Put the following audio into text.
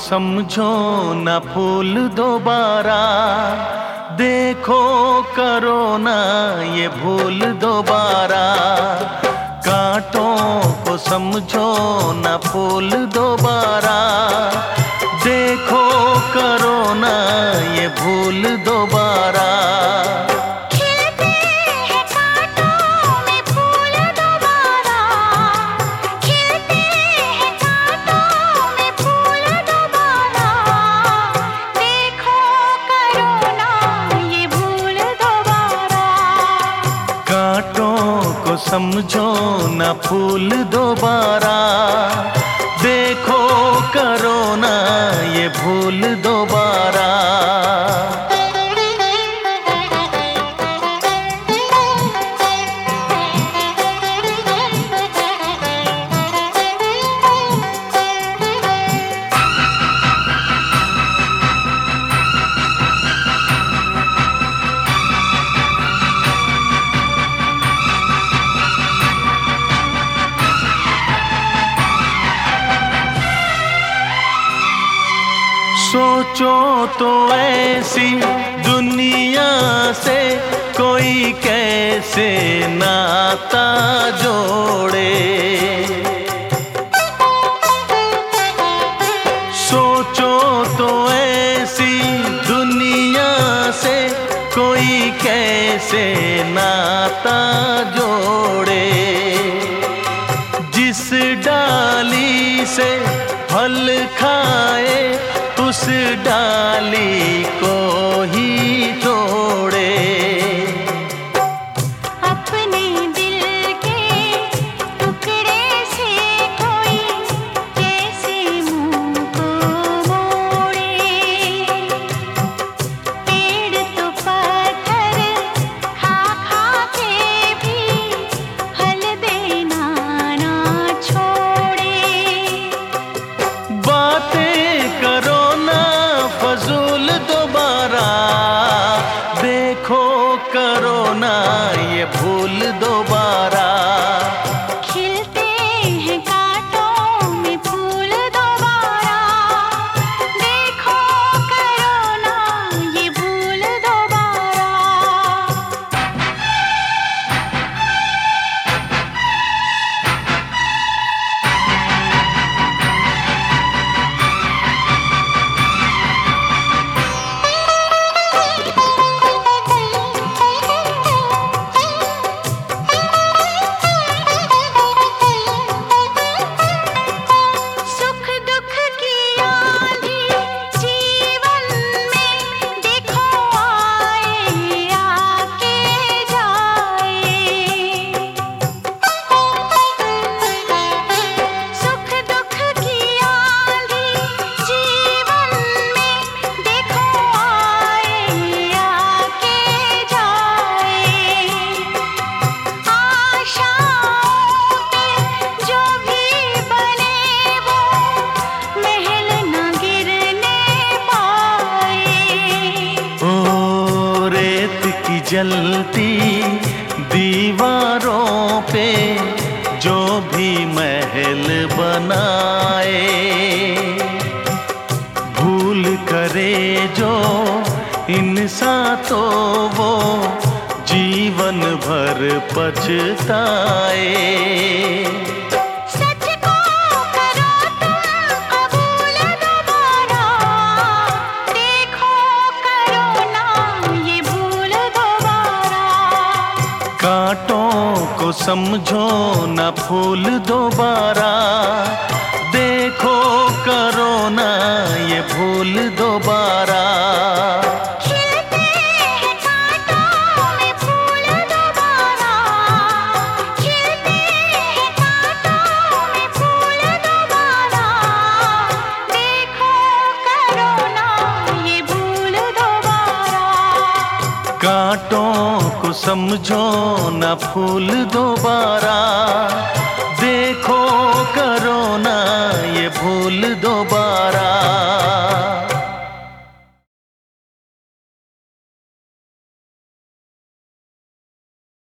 समझो न फूल दोबारा, देखो करो ना ये भूल दोबारा। कांटों को समझो न फूल दोबारा, देखो करो ना ये भूल दोबारा। समझो न फूल दोबारा, देखो करो ना ये भूल दोबारा। सोचो तो ऐसी दुनिया से कोई कैसे नाता जोड़े। सोचो तो ऐसी दुनिया से कोई कैसे नाता जोड़े। जिस डाली से फल खाए उस डाली को ही तोड़े। अपने दिल के टुकड़े से कोई कैसे मुंह को मोड़े। पेड़ तो पत्थर खा खा के भी फल देना ना छोड़े। बातें करो फजूल दोबारा, देखो करो ना ये भूल दोबारा। खिलते हैं कांटों में फूल दोबारा, देखो करो ना ये भूल दोबारा। जलती दीवारों पे जो भी महल बनाए, भूल करे जो इंसान तो वो जीवन भर पछताए। कांटों को समझो न फूल दोबारा, देखो करो ना ये भूल दोबारा। खिलते हैं कांटों में फूल दोबारा, खिलते हैं कांटों में फूल दोबारा, देखो करो ना ये भूल दोबारा। कांटों को समझो न फूल दोबारा, देखो करो ना ये भूल दोबारा।